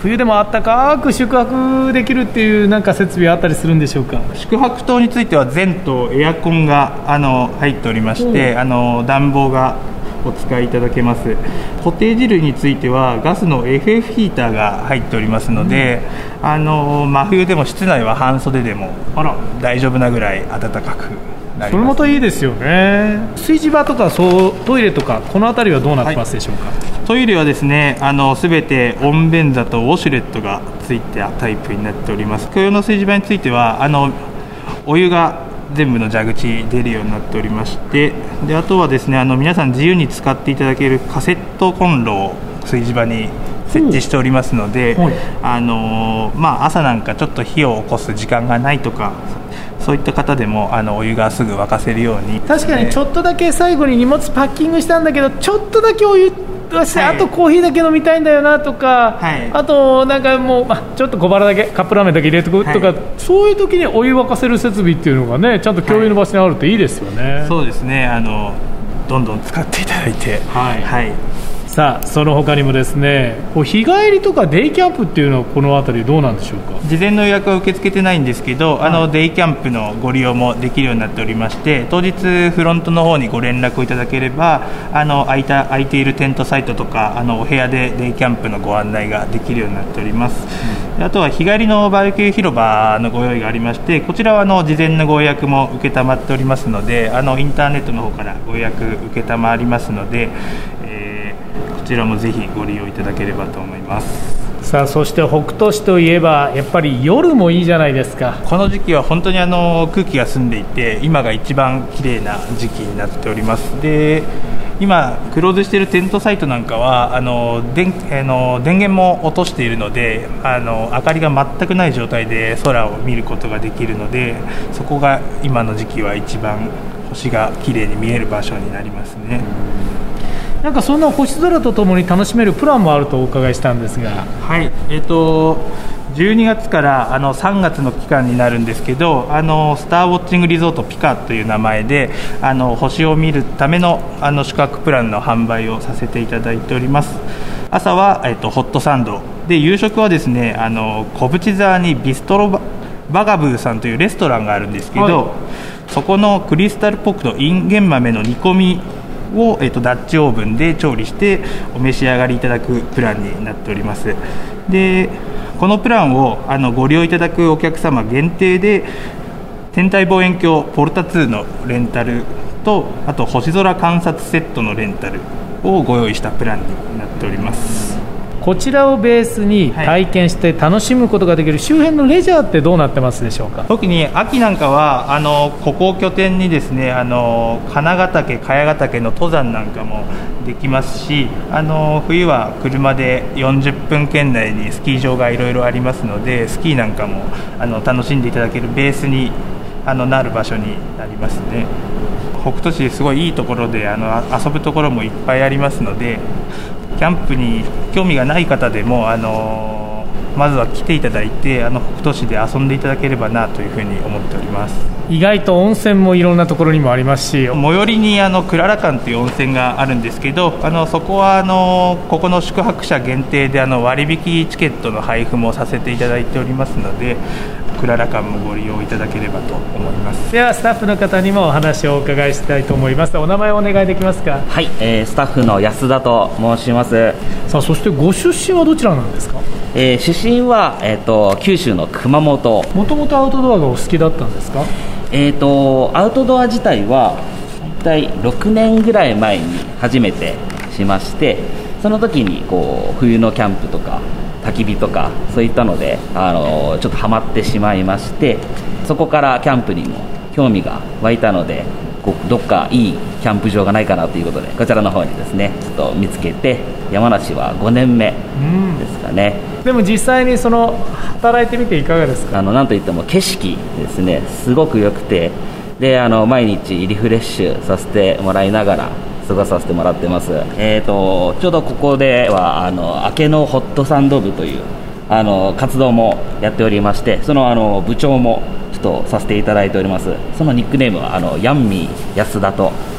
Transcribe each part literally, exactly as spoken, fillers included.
冬でもあったかく宿泊できるっていうなんか設備あったりするんでしょうか。 宿泊棟については全棟エアコンがあの入っておりまして、あの暖房がお使いいただけます。コテージ類についてはガスの エフエフ ヒーターが入っておりますので、うん、あの真冬でも室内は半袖でも大丈夫なぐらい暖かくなります。 それまたいいですよね。炊事場とかそうトイレとかこの辺りはどうなってますでしょうか。はい、 トイレはですね、あの全て温便座とウォシュレットがついたタイプになっております。共用の炊事場についてはあのお湯が全部の蛇口出るようになっておりまして、であとはですね、あの皆さん自由に使っていただけるカセットコンロを炊事場に設置しておりますので、あのまあ、朝なんかちょっと火を起こす時間がないとか、そういった方でもあのお湯がすぐ沸かせるように。 確かにちょっとだけ最後に荷物パッキングしたんだけど、ちょっとだけお湯出して、はい、あとコーヒーだけ飲みたいんだよなとか、はい、あとなんかもう、ま、ちょっと小腹だけカップラーメンだけ入れておくとか、はい、そういう時にお湯沸かせる設備っていうのがね、ちゃんと共有の場所にあるといいですよね。 はい、そうですね、あのどんどん使っていただいて、はいはい、 さあその他にもですね、日帰りとかデイキャンプっていうのはこの辺りどうなんでしょうか。 事前の予約は受け付けてないんですけど、はい、あのデイキャンプのご利用もできるようになっておりまして、当日フロントの方にご連絡をいただければ、あの空いた空いているテントサイトとか、あのお部屋でデイキャンプのご案内ができるようになっております。うん、あとは日帰りのバーベキュー広場のご用意がありまして、こちらはあの事前のご予約も承っておりますので、あのインターネットの方からご予約承りますので、えー、こちらもぜひご利用いただければと思います。 さあそして北杜市といえばやっぱり夜もいいじゃないですか。 この時期は本当にあの空気が澄んでいて、今が一番綺麗な時期になっております。で今クローズしているテントサイトなんかはあの電あの電源も落としているので、あの明かりが全くない状態で空を見ることができるので、そこが今の時期は一番星が綺麗に見える場所になりますね。 なんかそんな星空とともに楽しめるプランもあるとお伺いしたんですが。 はい、えーとじゅうにがつからあのさんがつの期間になるんですけど、あのスターウォッチングリゾートピカという名前であの星を見るためのあの宿泊プランの販売をさせていただいております。朝は、えーとホットサンドで、夕食はですね、あの小淵沢にビストロババガブーさんというレストランがあるんですけど、はい、そこのクリスタルポークとインゲン豆の煮込みを、えー、とダッチオーブンで調理してお召し上がりいただくプランになっております。でこのプランをあのご利用いただくお客様限定で、天体望遠鏡ポルタツーのレンタルと、あと星空観察セットのレンタルをご用意したプランになっております。 こちらをベースに体験して楽しむことができる周辺のレジャーってどうなってますでしょうか。 特に秋なんかはあのここを拠点にですね、あの金ヶ岳、茅ヶ岳の登山なんかもできますし、あの冬は車でよんじゅっぷん圏内にスキー場がいろいろありますので、スキーなんかもあの楽しんでいただけるベースにあのなる場所になりますね。北杜市すごいいいところであの遊ぶところもいっぱいありますので、キャンプに興味がない方でもあのまずは来ていただいて、あの北杜市で遊んでいただければなというふうに思っております。 意外と温泉もいろんなところにもありますし、 最寄りにあのクララ館という温泉があるんですけど、あのそこはあのここの宿泊者限定であの割引チケットの配布もさせていただいておりますので、クララ館もご利用いただければと思います。 ではスタッフの方にもお話をお伺いしたいと思います。お名前をお願いできますか。 はい、えー、スタッフの安田と申します。 さあそしてご出身はどちらなんですか。 えー、出身は、えー、と九州の熊本。 もともとアウトドアがお好きだったんですか。 えー、とアウトドア自体は大体ろくねんぐらい前に初めてしまして、その時にこう冬のキャンプとか焚き火とかそういったのであのちょっとハマってしまいまして、そこからキャンプにも興味が湧いたので、こうどっかいいキャンプ場がないかなということでこちらの方にですねちょっと見つけて、山梨はごねんめですかね。 でも実際にその働いてみていかがですか。 あのなんといっても景色ですね、すごく良くて、であの毎日リフレッシュさせてもらいながら過ごさせてもらってます。えーとちょうどここではあの明けのホットサンド部というあの活動もやっておりまして、そのあの部長もちょっとさせていただいております。そのニックネームはあのヤンミー安田と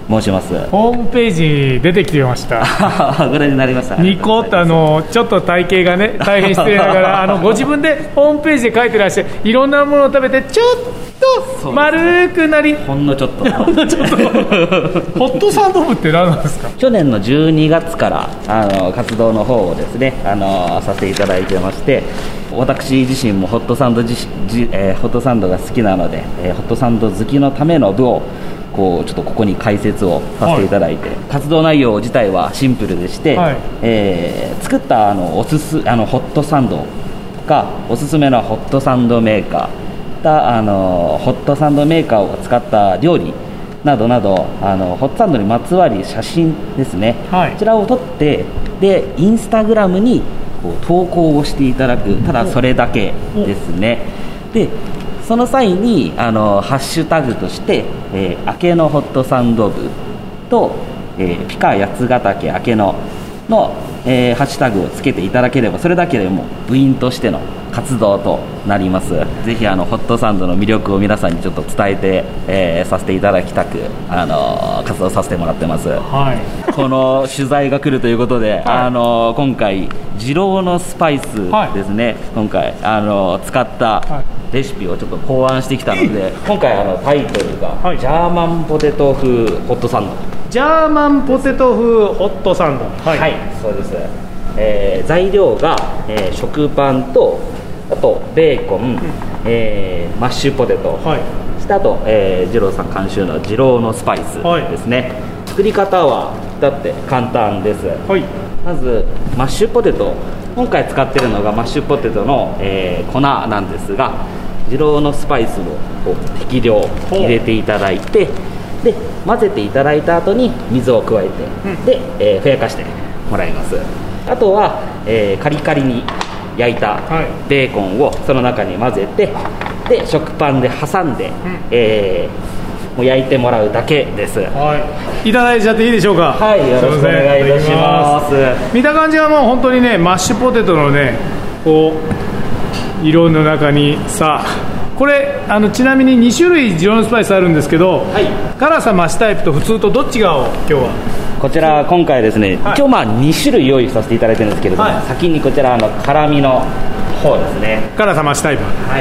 申します。 ホームページに出てきてましたご覧になりました。 ニコッとあのちょっと体型がね大変失礼ながらあのご自分でホームページで書いてらっしゃるいろんなものを食べてちょっと丸くなり、 ほんのちょっとほんのちょっとホットサンド部って何なんですか？ 去年のじゅうにがつからあの活動の方をですねあのさせていただいてまして、私自身もホットサンド自じ、えー、ホットサンドが好きなので、えー、ホットサンド好きのための部をこうちょっとここに解説をさせていただいて、はい、活動内容自体はシンプルでして、はい、えー、作ったあのおすすあのホットサンドがおすすめのホットサンドメーカーあのホットサンドメーカーを使った料理などなどあのホットサンドにまつわる写真ですね、はい、こちらを撮ってでインスタグラムにこう投稿をしていただく、ただそれだけですね。でその際にあのハッシュタグとして、えー、明けのホットサンド部と、えー、ピカ八ヶ岳明けのの、えー、ハッシュタグをつけていただければそれだけでも部員としての活動となります。ぜひあのホットサンドの魅力を皆さんにちょっと伝えて、えー、させていただきたくあの活動させてもらってます、はい、この取材が来るということで、はい、あの今回二郎のスパイスですね、はい、今回あの使ったレシピをちょっと考案してきたので、今回あのタイトルが、はい、ジャーマンポテト風ホットサンド。 ジャーマンポテト風ホットサンド、 はい、はい、そうです。えー、材料が、えー、食パンとあとベーコン、うん、えー、マッシュポテト、はい、そしてあと、えー、二郎さん監修の二郎のスパイスですね、はい、作り方はだって簡単です、はい、まずマッシュポテト、今回使ってるのがマッシュポテトの、えー、粉なんですが、二郎のスパイスを適量入れていただいて、で混ぜていただいた後に水を加えて、うん、で、えー、ふやかしてもらいます。あとは、えー、カリカリに焼いたベーコンをその中に混ぜて、で食パンで挟んで、うん、えー、もう焼いてもらうだけです、 はい、いただいちゃっていいでしょうか？ はい、よろしくお願いいたします。 見た感じはもう本当にねマッシュポテトのねこう色の中にさこれあのちなみにに種類二郎のスパイスあるんですけど、はい、辛さ増しタイプと普通とどっちがを今日はこちら今回ですね、はい、一応まあに種類用意させていただいてるんですけれども、はい、先にこちらあの辛みの方ですね、 辛さ増しタイプ、 はい、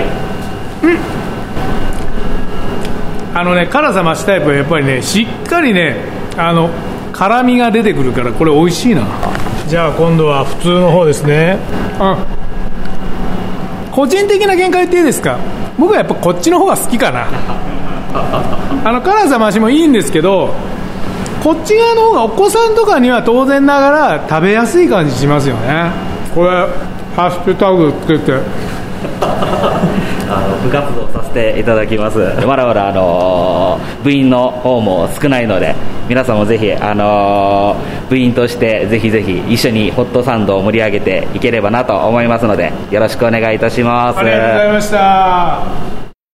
うん、あのね辛さ増しタイプはやっぱりねしっかりねあの辛みが出てくるからこれ美味しいな。じゃあ今度は普通の方ですね。うん、個人的な見解っていいですか？僕はやっぱこっちの方が好きかなあの辛さ増しもいいんですけどこっち側の方がお子さんとかには当然ながら食べやすい感じしますよね。これハッシュタグつけてあの部活動させていただきます。まだまだあの部員の方も少ないので皆さんもぜひあの部員としてぜひぜひ一緒にホットサンドを盛り上げていければなと思いますのでよろしくお願いいたします。 ありがとうございました。